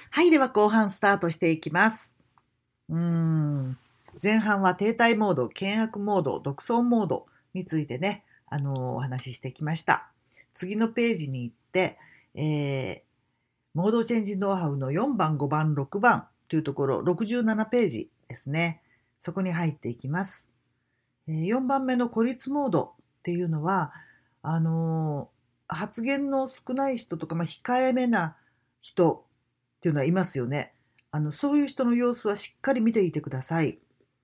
はい、では後半スタートしていきます。前半は停滞モード、険悪モード、独走モードについてね、お話ししてきました。次のページに行って、モードチェンジノウハウの4番、5番、6番というところ、67ページですね。そこに入っていきます。4番目の孤立モードっていうのは、発言の少ない人とか、控えめな人っていうのはいますよね。そういう人の様子はしっかり見ていてください。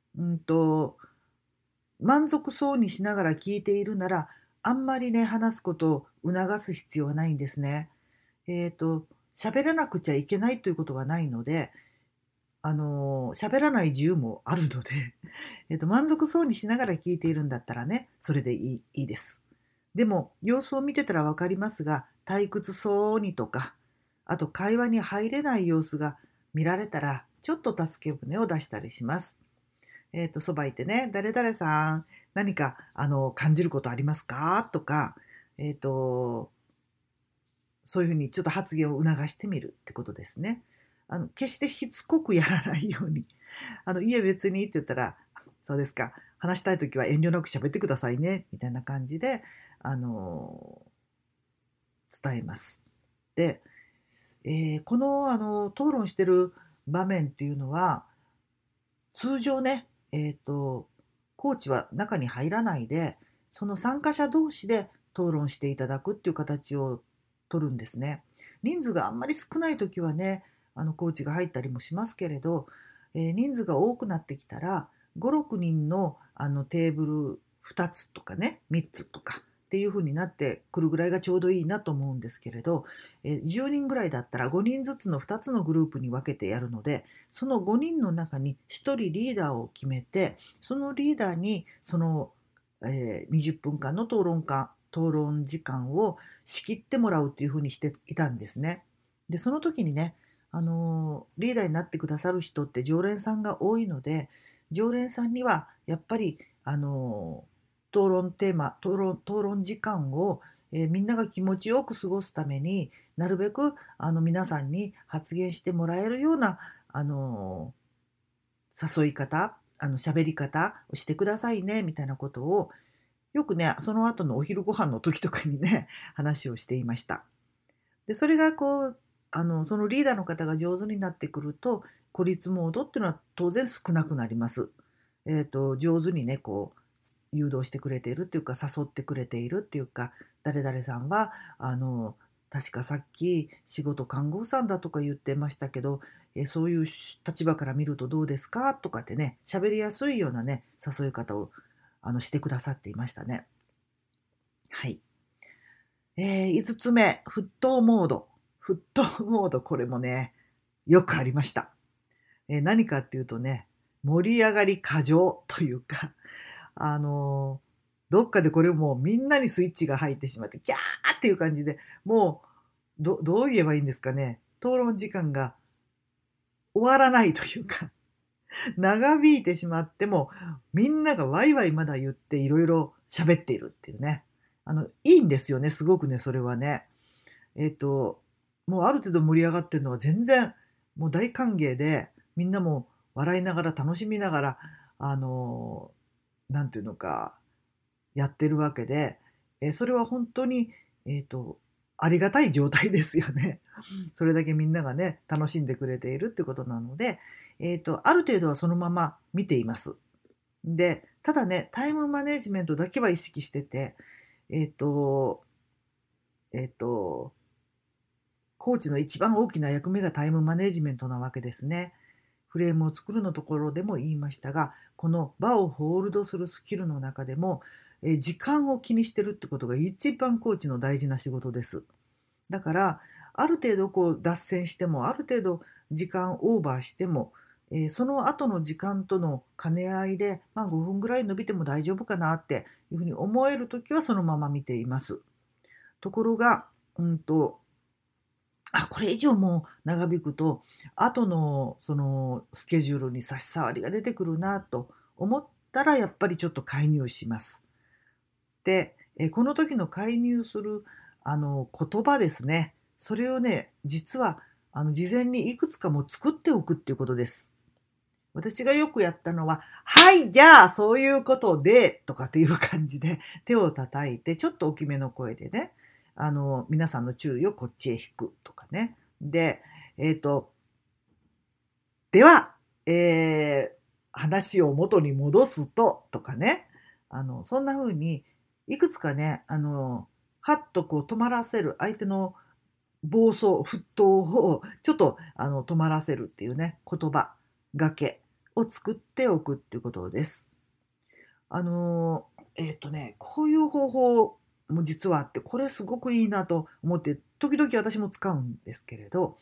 満足そうにしながら聞いているなら、あんまりね、話すことを促す必要はないんですね。喋らなくちゃいけないということはないので、喋らない自由もあるので、満足そうにしながら聞いているんだったらね、それでいいです。でも、様子を見てたらわかりますが、退屈そうにとか、あと会話に入れない様子が見られたら、ちょっと助け舟を出したりします。そばいてね、誰々さん、何か、感じることありますかとか、そういうふうにちょっと発言を促してみるってことですね。決してしつこくやらないように。いえ別にって言ったら、そうですか、話したいときは遠慮なく喋ってくださいね、みたいな感じで、伝えます。で、この、討論してる場面っていうのは、通常ね、コーチは中に入らないで、その参加者同士で討論していただくっていう形を取るんですね。人数があんまり少ない時はね、コーチが入ったりもしますけれど、人数が多くなってきたら、5、6人のテーブル2つとかね、3つとかっていう風になってくるぐらいがちょうどいいなと思うんですけれど、10人ぐらいだったら5人ずつの2つのグループに分けてやるので、その5人の中に1人リーダーを決めて、そのリーダーにその、20分間の討論時間を仕切ってもらうっていう風にしていたんですね。で、その時にね、リーダーになってくださる人って常連さんが多いので、常連さんにはやっぱり、討論時間を、みんなが気持ちよく過ごすためになるべく皆さんに発言してもらえるようなあの誘い方、喋り方をしてくださいねみたいなことをよくね、その後のお昼ご飯の時とかにね、話をしていました。で、それがこう、そのリーダーの方が上手になってくると、孤立モードっていうのは当然少なくなります。上手にね、こう、誘導してくれているっていうか、誘ってくれているっていうか、誰々さんは、確かさっき仕事看護婦さんだとか言ってましたけど、そういう立場から見るとどうですかとかってね、喋りやすいようなね、誘い方をしてくださっていましたね。はい。5つ目、沸騰モード。沸騰モード、これもね、よくありました。何かっていうとね、盛り上がり過剰というか、あのどっかでこれもうみんなにスイッチが入ってしまって、キャーっていう感じで、もう、どう言えばいいんですかね。討論時間が終わらないというか、長引いてしまっても、みんながワイワイまだ言っていろいろ喋っているっていうね。いいんですよね、すごくね、それはね。もうある程度盛り上がってるのは全然、もう大歓迎で、みんなも笑いながら楽しみながら、あの、なんていうのか、やってるわけで、それは本当に、えっと、ありがたい状態ですよね。それだけみんながね、楽しんでくれているってことなので、ある程度はそのまま見ています。で、ただね、タイムマネジメントだけは意識してて、えっとえっと、コーチの一番大きな役目がタイムマネジメントなわけですね。フレームを作るのところでも言いましたが、この場をホールドするスキルの中でも、時間を気にしてるってことが一番コーチの大事な仕事です。だから、ある程度こう脱線しても、ある程度時間オーバーしても、その後の時間との兼ね合いで、5分ぐらい伸びても大丈夫かなっていうふうに思えるときはそのまま見ています。ところが、これ以上もう長引くと、後のそのスケジュールに差し障りが出てくるなと思ったら、やっぱりちょっと介入します。で、この時の介入する言葉ですね。それをね、実は事前にいくつかも作っておくっていうことです。私がよくやったのは、はい、じゃあ、そういうことで、とかっていう感じで、手を叩いて、ちょっと大きめの声でね、皆さんの注意をこっちへ引くとかね。で、では、話を元に戻すと、とかね。そんな風に、いくつかね、はっとこう止まらせる、相手の暴走、沸騰をちょっと止まらせるっていうね、言葉がけを作っておくっていうことです。こういう方法も実はあって、これすごくいいなと思って、時々私も使うんですけれど、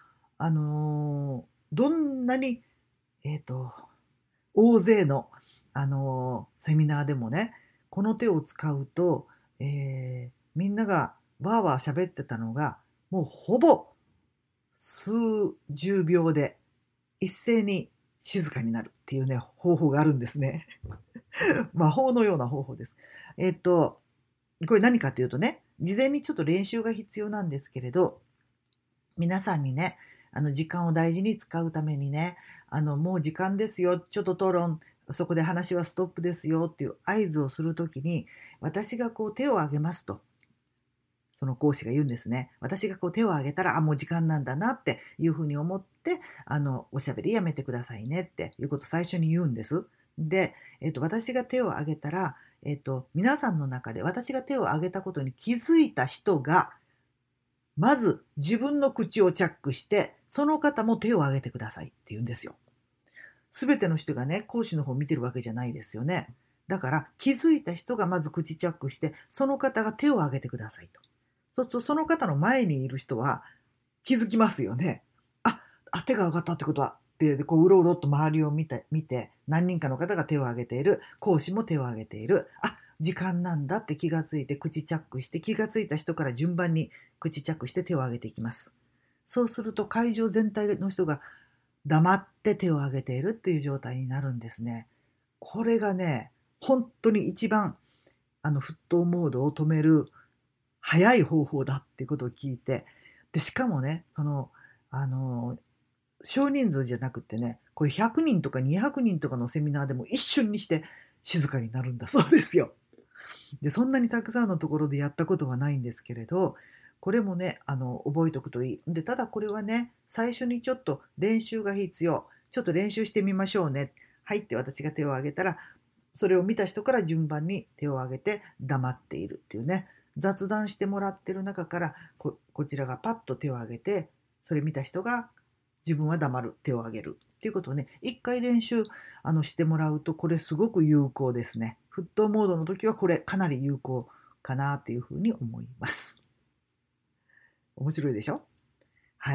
どんなに、えっと、大勢の、セミナーでもね、この手を使うと、みんながわーわー喋ってたのが、もうほぼ数十秒で一斉に静かになるっていうね、方法があるんですね。魔法のような方法です。これ何かっていうとね、事前にちょっと練習が必要なんですけれど、皆さんにね、時間を大事に使うためにね、もう時間ですよ、ちょっと討論、そこで話はストップですよっていう合図をするときに、私がこう手を挙げますと、その講師が言うんですね。私がこう手を挙げたら、もう時間なんだなっていうふうに思って、おしゃべりやめてくださいねっていうことを最初に言うんです。で、私が手を挙げたら、皆さんの中で私が手を挙げたことに気づいた人が、まず自分の口をチャックして、その方も手を挙げてくださいって言うんですよ。すべての人がね、講師の方を見てるわけじゃないですよね。だから気づいた人がまず口チャックして、その方が手を挙げてくださいと。そうするとその方の前にいる人は気づきますよね。手が挙がったってことは。で、こう、うろうろと周りを見て、何人かの方が手を挙げている、講師も手を挙げている、時間なんだって気がついて、口チャックして、気がついた人から順番に口チャックして手を挙げていきます。そうすると会場全体の人が黙って手を挙げているっていう状態になるんですね。これがね、本当に一番、沸騰モードを止める早い方法だっていうことを聞いて、で、しかもね、あの、少人数じゃなくってね、これ100人とか200人とかのセミナーでも一瞬にして静かになるんだそうですよ。で、そんなにたくさんのところでやったことはないんですけれど、これもね、覚えておくといい。で、ただこれはね、最初にちょっと練習が必要。ちょっと練習してみましょうね。はいって私が手を挙げたら、それを見た人から順番に手を挙げて黙っているっていうね。雑談してもらってる中からこちらがパッと手を挙げて、それ見た人が自分は黙る、手を挙げるっていうことをね、一回練習してもらうと、これすごく有効ですね。沸騰モードの時はこれかなり有効かなっていうふうに思います。面白いでしょ？はい。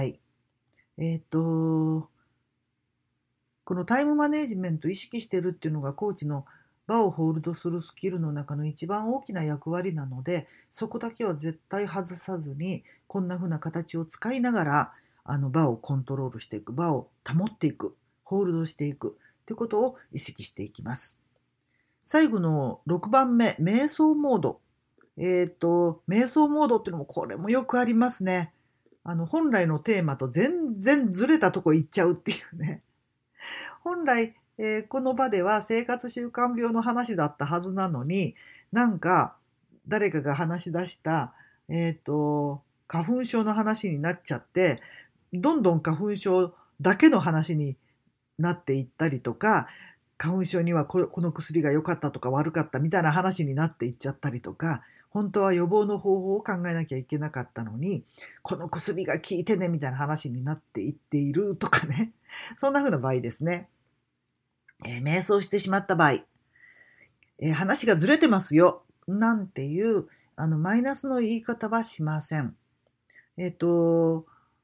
このタイムマネジメント意識してるっていうのがコーチの場をホールドするスキルの中の一番大きな役割なので、そこだけは絶対外さずに、こんな風な形を使いながら、場をコントロールしていく、場を保っていく、ホールドしていくということを意識していきます。最後の6番目、瞑想モード。瞑想モードっていうのもこれもよくありますね。本来のテーマと全然ずれたとこ行っちゃうっていうね。本来、この場では生活習慣病の話だったはずなのに、なんか誰かが話し出した、花粉症の話になっちゃって、どんどん花粉症だけの話になっていったりとか、花粉症にはこの薬が良かったとか悪かったみたいな話になっていっちゃったりとか、本当は予防の方法を考えなきゃいけなかったのに、この薬が効いてねみたいな話になっていっているとかね。そんな風な場合ですね。瞑想してしまった場合、話がずれてますよ、なんていう、マイナスの言い方はしません。ジャ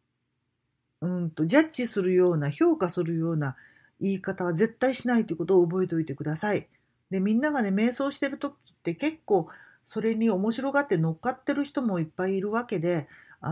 ッジするような、評価するような言い方は絶対しないということを覚えておいてください。で、みんながね、瞑想してる時って結構、それに面白がって乗っかってる人もいっぱいいるわけで、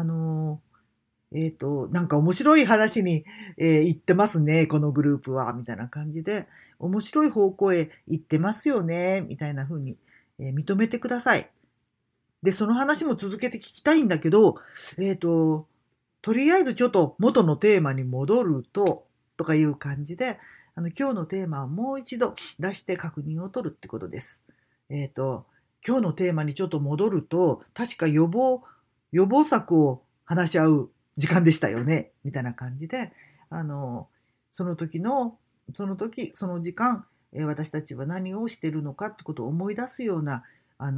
なんか面白い話に、行ってますね、このグループは、みたいな感じで、面白い方向へ行ってますよね、みたいな風に、認めてください。で、その話も続けて聞きたいんだけど、 とりあえずちょっと元のテーマに戻るとかいう感じで、今日のテーマをもう一度出して確認を取るってことです。今日のテーマにちょっと戻ると、確か予防策を話し合う時間でしたよね、みたいな感じで、その時、その時間、私たちは何をしているのかってことを思い出すような、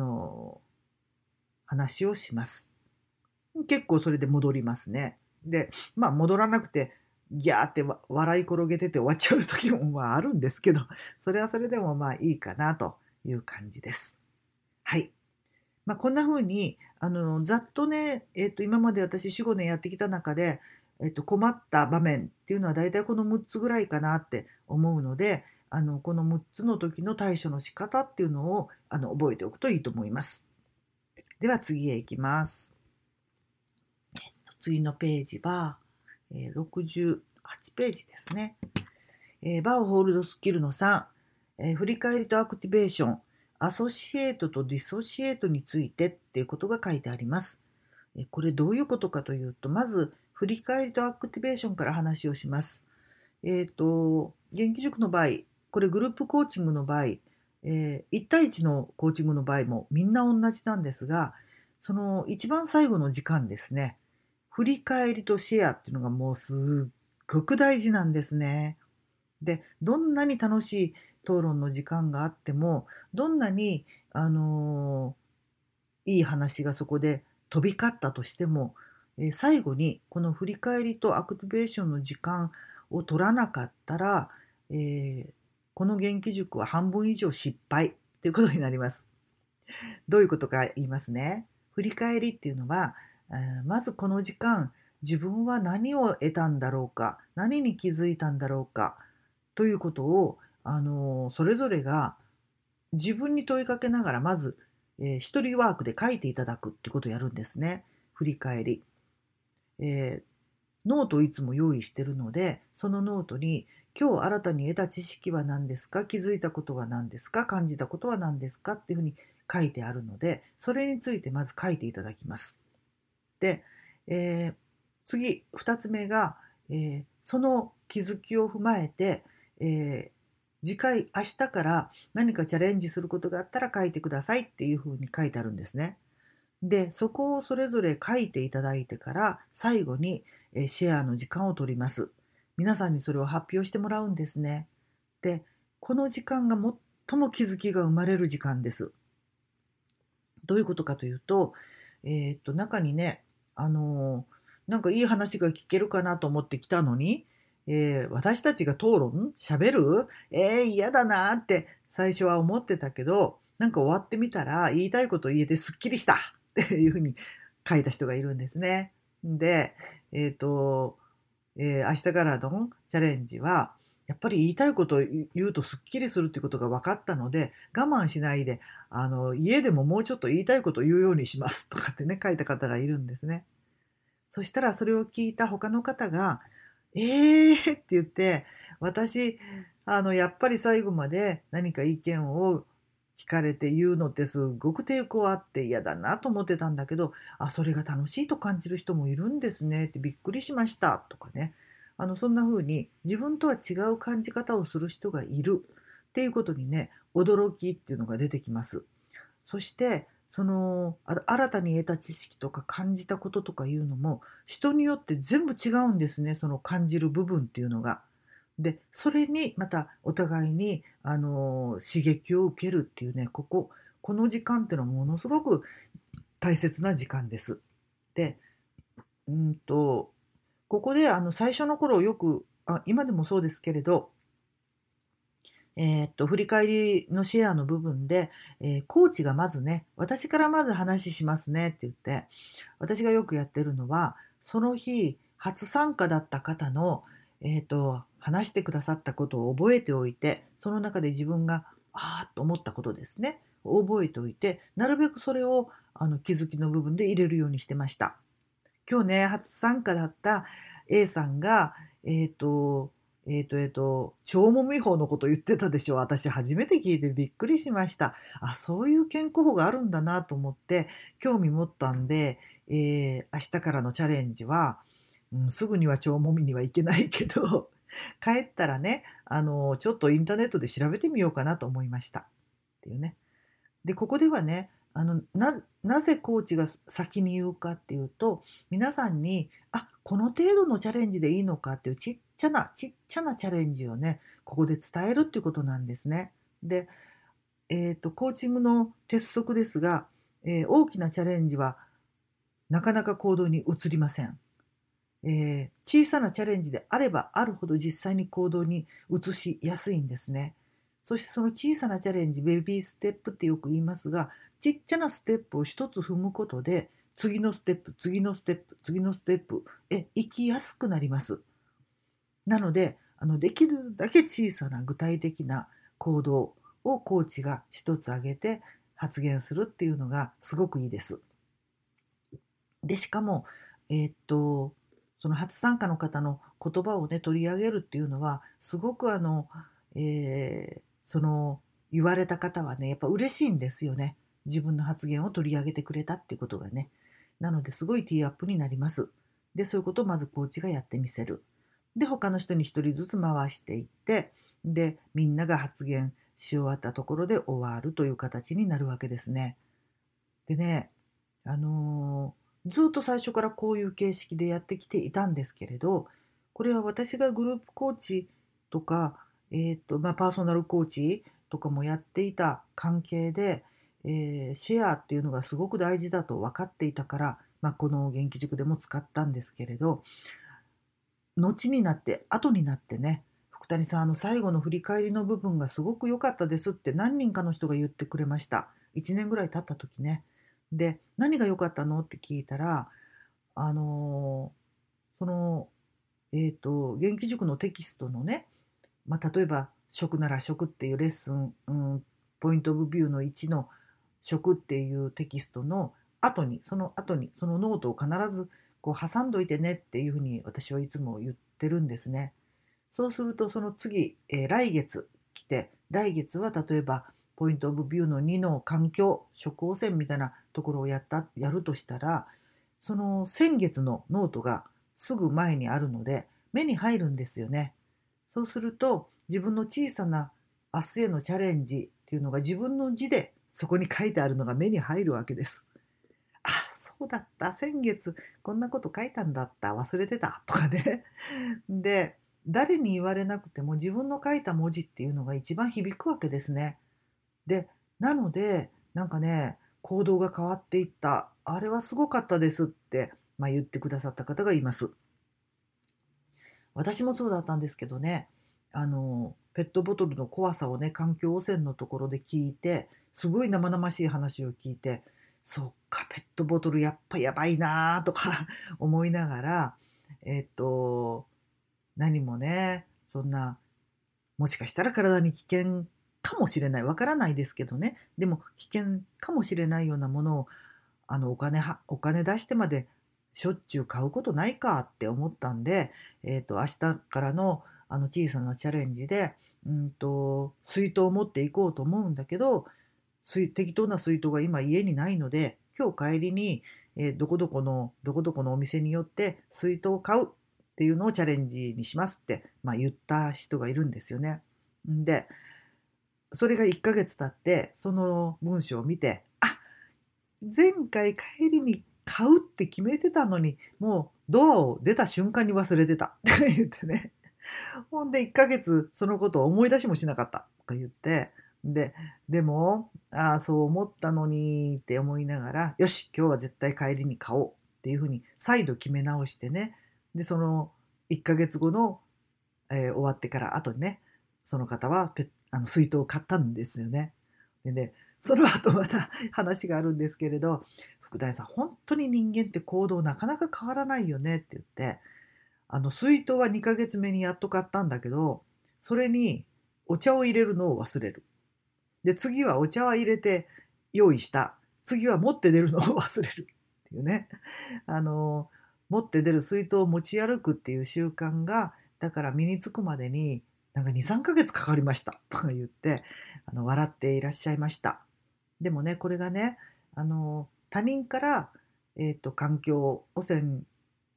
話をします。結構それで戻りますね。で、戻らなくて、ギャーって笑い転げてて終わっちゃう時もあるんですけど、それはそれでもいいかなという感じです。はい。こんな風に、ざっとね、今まで私4、5年やってきた中で、困った場面っていうのはだいたいこの6つぐらいかなって思うので、この6つの時の対処の仕方っていうのを、覚えておくといいと思います。では次へ行きます。次のページは、68ページですね。バーホールドスキルの3、振り返りとアクティベーション、アソシエートとディソシエートについてっていうことが書いてあります。これどういうことかというと、まず振り返りとアクティベーションから話をします。元気塾の場合、これグループコーチングの場合、1対1のコーチングの場合もみんな同じなんですが、その一番最後の時間ですね、振り返りとシェアっていうのがもうすっごく大事なんですね。で、どんなに楽しい討論の時間があっても、どんなに、いい話がそこで飛び交ったとしても、最後にこの振り返りとアクティベーションの時間を取らなかったら、この元気塾は半分以上失敗ということになります。どういうことか言いますね。振り返りっていうのは、まずこの時間、自分は何を得たんだろうか、何に気づいたんだろうか、ということを、それぞれが自分に問いかけながら、まず、一人ワークで書いていただくってことをやるんですね。振り返り。ノートをいつも用意してるので、そのノートに、今日新たに得た知識は何ですか、気づいたことは何ですか、感じたことは何ですかっていうふうに書いてあるので、それについてまず書いていただきます。で、次、2つ目が、その気づきを踏まえて、次回、明日から何かチャレンジすることがあったら書いてくださいっていうふうに書いてあるんですね。で、そこをそれぞれ書いていただいてから、最後にシェアの時間を取ります。皆さんにそれを発表してもらうんですね。で、この時間が最も気づきが生まれる時間です。どういうことかというと、中にね、なんかいい話が聞けるかなと思って来たのに、私たちが喋る嫌だなって最初は思ってたけど、なんか終わってみたら言いたいこと言えてすっきりしたっていうふうに書いた人がいるんですね。で、明日からのチャレンジは、やっぱり言いたいことを言うとすっきりするっていうことが分かったので、我慢しないで、家でももうちょっと言いたいことを言うようにしますとかってね、書いた方がいるんですね。そしたらそれを聞いた他の方が、って言って、私、やっぱり最後まで何か意見を聞かれて言うのってすごく抵抗あって嫌だなと思ってたんだけど、それが楽しいと感じる人もいるんですねってびっくりしましたとかね。そんな風に自分とは違う感じ方をする人がいるっていうことにね、驚きっていうのが出てきます。そして、新たに得た知識とか感じたこととかいうのも、人によって全部違うんですね、その感じる部分っていうのが。で、それにまたお互いに、刺激を受けるっていうね、この時間っていうのはものすごく大切な時間です。で、ここで最初の頃よく、今でもそうですけれど、振り返りのシェアの部分で、コーチがまずね、私からまず話しますねって言って、私がよくやってるのは、その日、初参加だった方の、話してくださったことを覚えておいて、その中で自分が、と思ったことですね、覚えておいて、なるべくそれを気づきの部分で入れるようにしてました。今日ね、初参加だった A さんが、腸もみ法のこと言ってたでしょ。私初めて聞いてびっくりしました。そういう健康法があるんだなと思って興味持ったんで、明日からのチャレンジは、 すぐには腸もみには行けないけど、帰ったらね、ちょっとインターネットで調べてみようかなと思いました。っていうね。で、ここではね、なぜコーチが先に言うかっていうと、皆さんに、この程度のチャレンジでいいのかっていうちっちゃなチャレンジをね、ここで伝えるっていうことなんですね。で、コーチングの鉄則ですが、大きなチャレンジはなかなか行動に移りません。小さなチャレンジであればあるほど実際に行動に移しやすいんですね。そしてその小さなチャレンジ、ベビーステップってよく言いますが、ちっちゃなステップを一つ踏むことで、次のステップ、次のステップ、次のステップへ行きやすくなります。なので、できるだけ小さな具体的な行動をコーチが一つ挙げて発言するっていうのがすごくいいです。で、しかも、その初参加の方の言葉をね、取り上げるっていうのは、すごくその言われた方はね、やっぱ嬉しいんですよね。自分の発言を取り上げてくれたっていうことがね。なのですごいティーアップになります。で、そういうことをまずコーチがやってみせる。で、他の人に一人ずつ回していって、で、みんなが発言し終わったところで終わるという形になるわけですね。でね、あのずっと最初からこういう形式でやってきていたんですけれど、これは私がグループコーチとか、パーソナルコーチとかもやっていた関係で、シェアっていうのがすごく大事だと分かっていたから、この元気塾でも使ったんですけれど、後になって、後になってね、福谷さん、最後の振り返りの部分がすごく良かったですって何人かの人が言ってくれました。1年ぐらい経った時ね。で、何が良かったのって聞いたら、あのその、元気塾のテキストのね、例えば、食なら食っていうレッスン、ポイントオブビューの1の食っていうテキストの後に、そのノートを必ずこう挟んどいてねっていうふうに私はいつも言ってるんですね。そうすると、その次、来月来て、来月は例えば、ポイントオブビューの2の環境、食汚染みたいなところをやるとしたら、その先月のノートがすぐ前にあるので、目に入るんですよね。そうすると、自分の小さな明日へのチャレンジっていうのが自分の字でそこに書いてあるのが目に入るわけです。そうだった、先月こんなこと書いたんだった、忘れてたとかね。で、誰に言われなくても自分の書いた文字っていうのが一番響くわけですね。で、なので、なんかね、行動が変わっていった。あれはすごかったですって、言ってくださった方がいます。私もそうだったんですけどね、ペットボトルの怖さをね、環境汚染のところで聞いて、すごい生々しい話を聞いて、そっか、ペットボトルやっぱやばいなとか思いながら、えっと、何もね、そんな、もしかしたら体に危険かもしれない。わからないですけどね。でも危険かもしれないようなものを、お金出してまでしょっちゅう買うことないかって思ったんで、明日からの小さなチャレンジで、水筒を持っていこうと思うんだけど、適当な水筒が今家にないので、今日帰りに、どこどこのお店によって水筒を買うっていうのをチャレンジにしますって、言った人がいるんですよね。で、それが1ヶ月経って、その文章を見て、前回帰りに買うって決めてたのに、もうドアを出た瞬間に忘れてたって言ってね。ほんで1ヶ月そのことを思い出しもしなかったとか言って、でも、そう思ったのにって思いながら、よし、今日は絶対帰りに買おうっていうふうに再度決め直してね。で、その1ヶ月後の、終わってから後にね、その方は水筒を買ったんですよね。でね、その後また話があるんですけれど、福田さん、本当に人間って行動なかなか変わらないよねって言って、水筒は2ヶ月目にやっと買ったんだけど、それにお茶を入れるのを忘れる。で、次はお茶は入れて用意した。次は持って出るのを忘れるっていうね。あの、持って出る水筒を持ち歩くっていう習慣が、だから身につくまでに、なんか2、3ヶ月かかりましたとか言って、笑っていらっしゃいました。でもね、これがね、他人から、環境汚染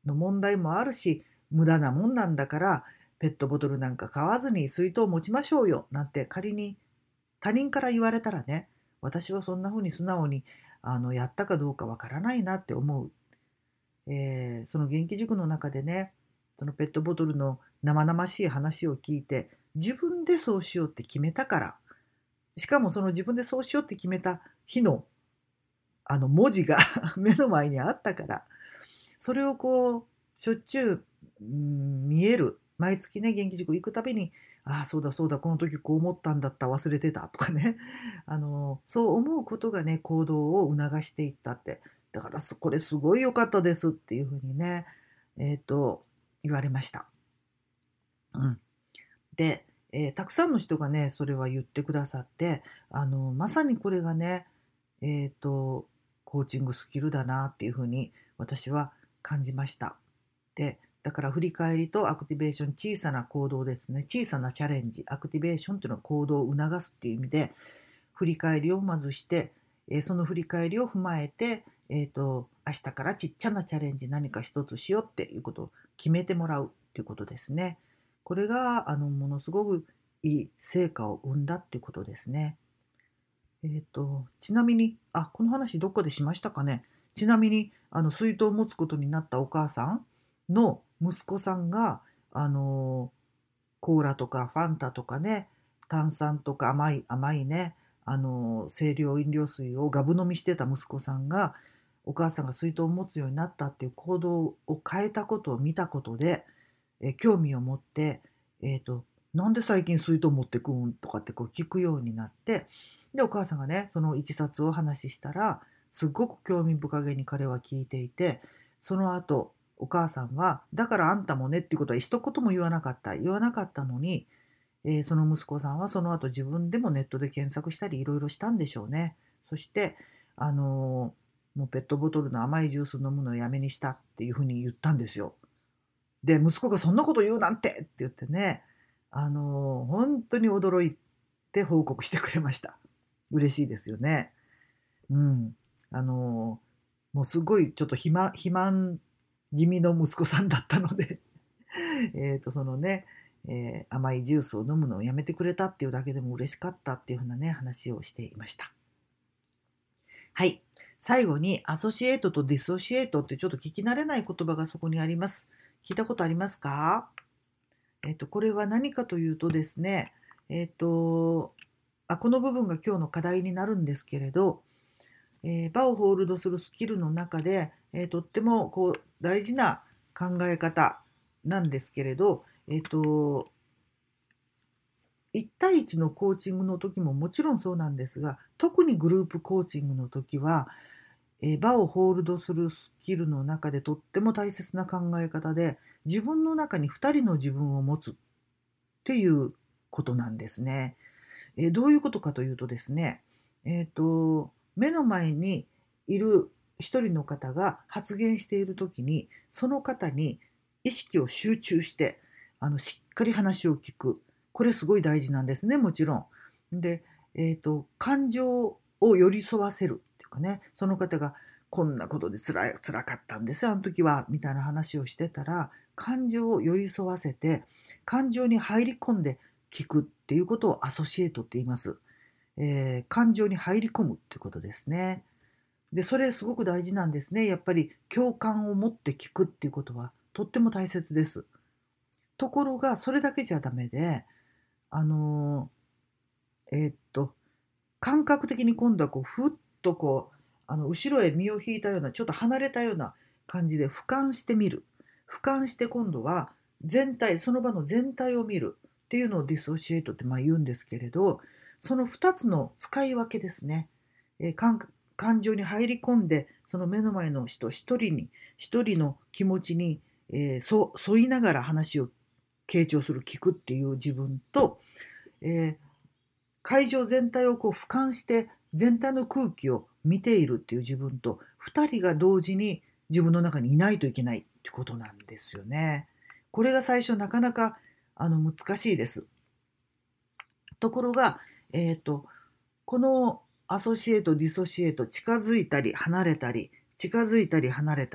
の問題もあるし、無駄なもんなんだから、ペットボトルなんか買わずに水筒を持ちましょうよなんて仮に他人から言われたらね、私はそんな風に素直にやったかどうかわからないなって思う。その元気塾の中でね、そのペットボトルの生々しい話を聞いて、自分でそうしようって決めたから、しかもその自分でそうしようって決めた日の文字が目の前にあったから、それをこう、しょっちゅう、見える。毎月ね、元気塾行くたびに、ああ、そうだそうだ、この時こう思ったんだった、忘れてたとかね。そう思うことがね、行動を促していったって。だからこれすごい良かったですっていうふうにね、言われました。うん。で、たくさんの人がね、それは言ってくださって、まさにこれがね、コーチングスキルだなっていうふうに私は感じました。で、だから振り返りとアクティベーション、小さな行動ですね。小さなチャレンジ、アクティベーションというのは行動を促すっていう意味で、振り返りをまずして、その振り返りを踏まえて、明日からちっちゃなチャレンジ何か一つしようっていうことを決めてもらうっていうことですね。これがものすごくいい成果を生んだっていうことですね。ちなみに、この話どっかでしましたかね。ちなみに、水筒を持つことになったお母さんの息子さんが、あの、コーラとかファンタとかね、炭酸とか甘いね、清涼飲料水をガブ飲みしてた息子さんが、お母さんが水筒を持つようになったっていう行動を変えたことを見たことで、興味を持って、なんで最近水筒持ってくんとかってこう聞くようになって、で、お母さんがね、そのいきさつをお話ししたら、すっごく興味深げに彼は聞いていて、その後、お母さんは、だからあんたもねっていうことは一言も言わなかった。言わなかったのに、その息子さんはその後自分でもネットで検索したりいろいろしたんでしょうね。そして、もうペットボトルの甘いジュース飲むのをやめにしたっていうふうに言ったんですよ。で、息子がそんなこと言うなんてって言ってね、本当に驚いて報告してくれました。嬉しいですよね。うん。もうすごいちょっと肥満気味の息子さんだったのでそのね、甘いジュースを飲むのをやめてくれたっていうだけでも嬉しかったっていうふうなね、話をしていました。はい。最後に、アソシエイトとディソシエイトってちょっと聞き慣れない言葉がそこにあります。聞いたことありますか？これは何かというとですね、この部分が今日の課題になるんですけれど、場をホールドするスキルの中で、とってもこう大事な考え方なんですけれど、1対1のコーチングの時ももちろんそうなんですが、特にグループコーチングの時は、場をホールドするスキルの中でとっても大切な考え方で、自分の中に2人の自分を持つっていうことなんですね。どういうことかというとですね、目の前にいる一人の方が発言している時に、その方に意識を集中して、しっかり話を聞く。これすごい大事なんですね、もちろん。で、感情を寄り添わせるっていうかね、その方がこんなことで辛かったんですよ、あの時は、みたいな話をしてたら、感情を寄り添わせて、感情に入り込んで聞くっていうことをアソシエイトって言います。感情に入り込むっていうことですね。で、それすごく大事なんですね。やっぱり共感を持って聞くっていうことはとっても大切です。ところが、それだけじゃダメで、あのえーっと、感覚的に今度はこう、ふっとこう、後ろへ身を引いたような、ちょっと離れたような感じで俯瞰してみる。俯瞰して今度は全体、その場の全体を見るっていうのをディソシエイトって言うんですけれど、その2つの使い分けですね。感情に入り込んで、その目の前の人一人の気持ちに、沿いながら話を傾聴する、聞くっていう自分と、えー会場全体をこう俯瞰して全体の空気を見ているっていう自分と2人が同時に自分の中にいないといけないってことなんですよね。これが最初なかなか難しいです。ところが、このアソシエイト、ディソシエイト、近づいたり離れたり、近づいたり離れたり、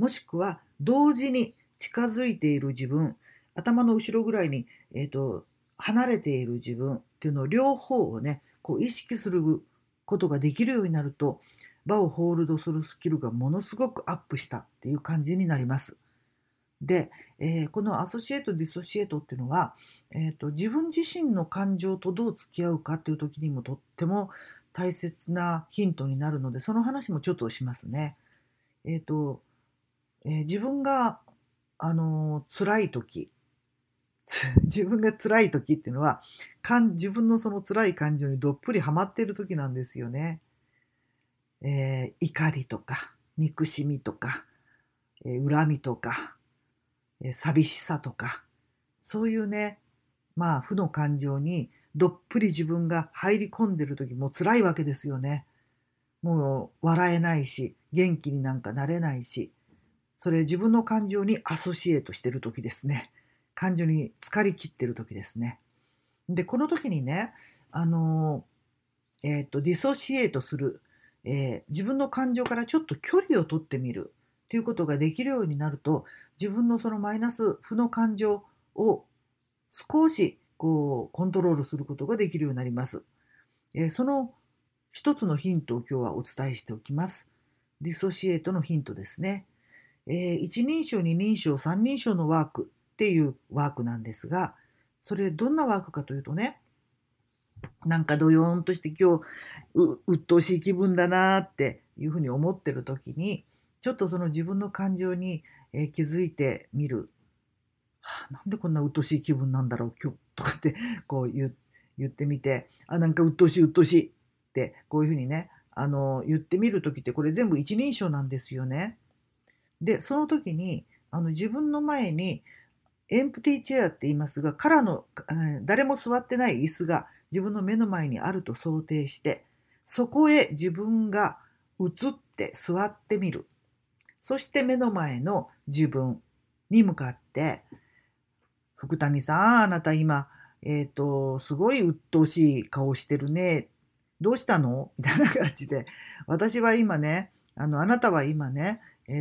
もしくは同時に近づいている自分、頭の後ろぐらいに、離れている自分っていうのを両方をね、こう意識することができるようになると、場をホールドするスキルがものすごくアップしたっていう感じになります。で、このアソシエイト、ディソシエイトっていうのは、自分自身の感情とどう付き合うかっていう時にもとっても大切なヒントになるので、その話もちょっとしますね。えっ、と、自分が、辛い時、自分が辛い時っていうのは、自分のその辛い感情にどっぷりハマっている時なんですよね。怒りとか、憎しみとか、恨みとか、寂しさとか、そういうね、負の感情にどっぷり自分が入り込んでる時も辛いわけですよね。もう笑えないし、元気になんかなれないし、それ自分の感情にアソシエイトしてる時ですね。感情に浸かりきってる時ですね。で、この時にね、ディソシエイトする、自分の感情からちょっと距離を取ってみるということができるようになると、自分のそのマイナス、負の感情を少しこうコントロールすることができるようになります。その一つのヒントを今日はお伝えしておきます。ディソシエイトのヒントですね。一人称、二人称、三人称のワークっていうワークなんですが、それどんなワークかというとね、なんかドヨーンとして今日鬱陶しい気分だなっていうふうに思ってる時に、ちょっとその自分の感情に気づいてみる。なんでこんな鬱陶しい気分なんだろう今日とかってこう言ってみて、なんか鬱陶しい鬱陶しいってこういうふうにね、言ってみる時ってこれ全部一人称なんですよね。で、その時に自分の前にエンプティチェアって言いますが、誰も座ってない椅子が自分の目の前にあると想定して、そこへ自分が移って座ってみる。そして目の前の自分に向かって、福谷さん、あなた今、すごい鬱陶しい顔してるね。どうしたのみたいな感じで、私は今ね、あなたは今ね、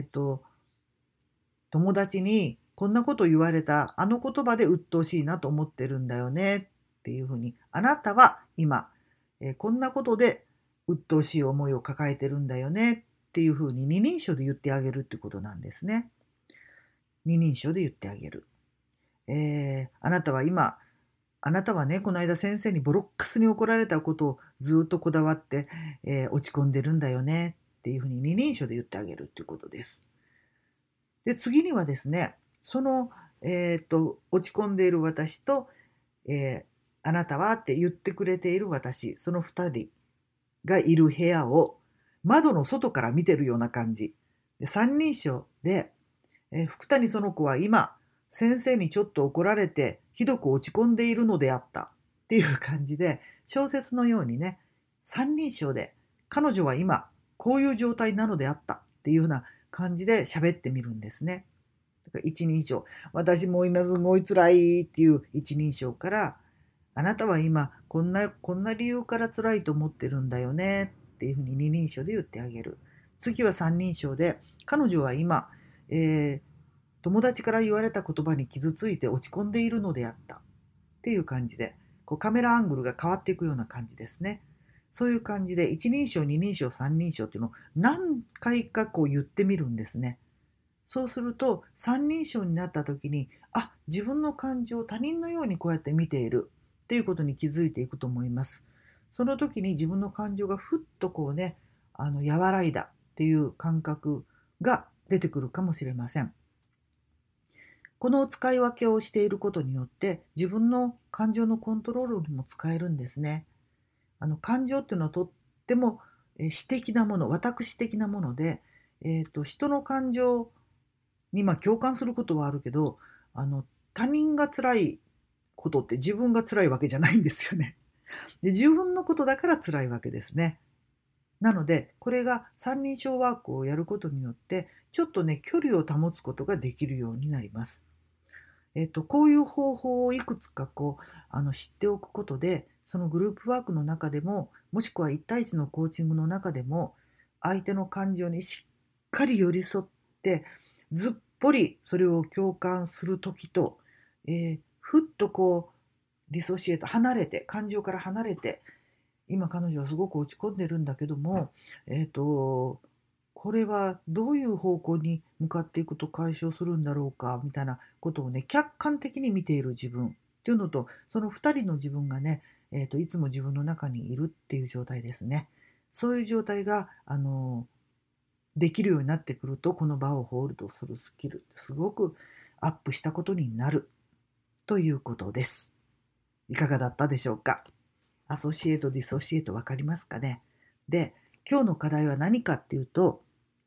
友達にこんなこと言われた、あの言葉で鬱陶しいなと思ってるんだよねっていうふうに、あなたは今、こんなことで鬱陶しい思いを抱えてるんだよねっていうふうに二人称で言ってあげるってことなんですね。二人称で言ってあげる。あなたは今、あなたはね、この間先生にボロッカスに怒られたことをずっとこだわって、落ち込んでるんだよねっていうふうに二人称で言ってあげるっていうことです。で、次にはですね、その、落ち込んでいる私と、あなたはって言ってくれている私、その2人がいる部屋を窓の外から見てるような感じ。で、三人称で、福谷園子は今、先生にちょっと怒られて、ひどく落ち込んでいるのであったっていう感じで、小説のようにね、三人称で、彼女は今、こういう状態なのであったっていうような感じで喋ってみるんですね。だから一人称、私も今すごい辛いっていう一人称から、あなたは今こんな理由から辛いと思ってるんだよねっていうふうに二人称で言ってあげる。次は三人称で、彼女は今、友達から言われた言葉に傷ついて落ち込んでいるのであったっていう感じで、こうカメラアングルが変わっていくような感じですね。そういう感じで一人称、二人称、三人称っていうのを何回かこう言ってみるんですね。そうすると三人称になった時に、自分の感情を他人のようにこうやって見ているっていうことに気づいていくと思います。その時に自分の感情がふっとこうね、和らいだっていう感覚が出てくるかもしれません。この使い分けをしていることによって自分の感情のコントロールにも使えるんですね。感情っていうのはとっても私的なもの、私的なもので、人の感情に共感することはあるけど、他人が辛いことって自分が辛いわけじゃないんですよね。で、自分のことだから辛いわけですね。なので、これが三人称ワークをやることによって、ちょっとね、距離を保つことができるようになります。こういう方法をいくつか知っておくことで、そのグループワークの中でも、もしくは一対一のコーチングの中でも、相手の感情にしっかり寄り添って、 ずっぽりそれを共感する時と、ふっとこうディソシエート離れて、感情から離れて、今彼女はすごく落ち込んでるんだけども、これはどういう方向に向かっていくと解消するんだろうかみたいなことをね、客観的に見ている自分っていうのと、その2人の自分がね、いつも自分の中にいるっていう状態ですね。そういう状態が、できるようになってくると、この場をホールドするスキル、すごくアップしたことになるということです。いかがだったでしょうか。アソシエイト、ディソシエイト分かりますかね。で、今日の課題は何かっていうと、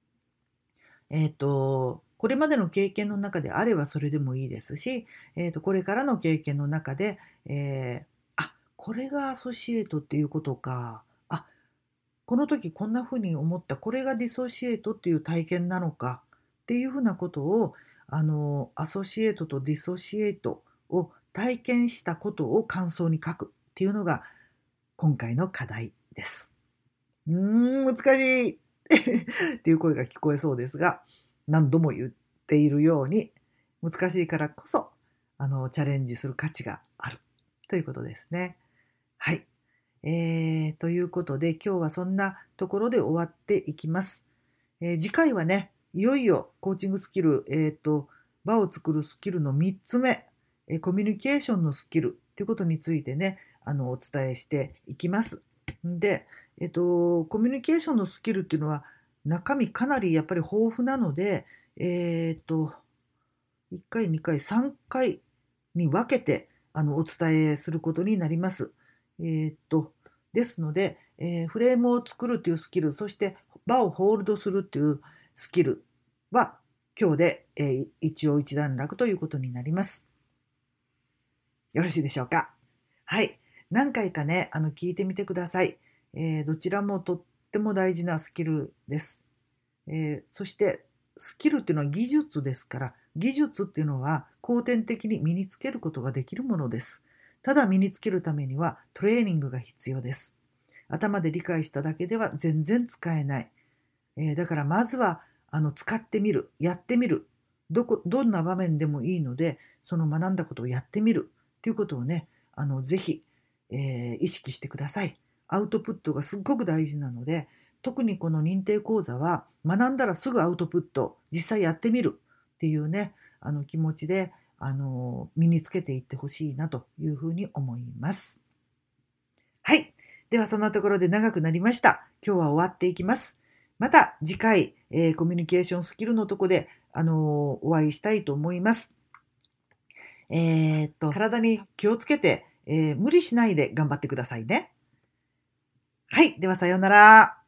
これまでの経験の中であればそれでもいいですし、これからの経験の中で、これがアソシエイトっていうことか。この時こんな風に思った、これがディソシエイトっていう体験なのかっていうふうなことを、アソシエイトとディソシエイトを体験したことを感想に書くっていうのが今回の課題です。難しいっていう声が聞こえそうですが、何度も言っているように、難しいからこそ、チャレンジする価値があるということですね。はい。ということで、今日はそんなところで終わっていきます。次回はね、いよいよコーチングスキル、場を作るスキルの3つ目、コミュニケーションのスキルということについてね、お伝えしていきます。で、コミュニケーションのスキルっていうのは中身かなりやっぱり豊富なので、1回、2回、3回に分けてお伝えすることになります。ですので、フレームを作るというスキル、そして場をホールドするというスキルは今日で、一応一段落ということになります。よろしいでしょうか。はい。何回かね、聞いてみてください。どちらもとっても大事なスキルです。そしてスキルっていうのは技術ですから、技術っていうのは後天的に身につけることができるものです。ただ身につけるためにはトレーニングが必要です。頭で理解しただけでは全然使えない。だからまずは使ってみる、やってみる。どんな場面でもいいので、その学んだことをやってみるということをね、ぜひ、意識してください。アウトプットがすっごく大事なので、特にこの認定講座は学んだらすぐアウトプット、実際やってみるっていうね、気持ちで、身につけていってほしいなというふうに思います。はい。ではそんなところで長くなりました。今日は終わっていきます。また次回、コミュニケーションスキルのとこで、お会いしたいと思います。体に気をつけて、無理しないで頑張ってくださいね。はい。ではさようなら。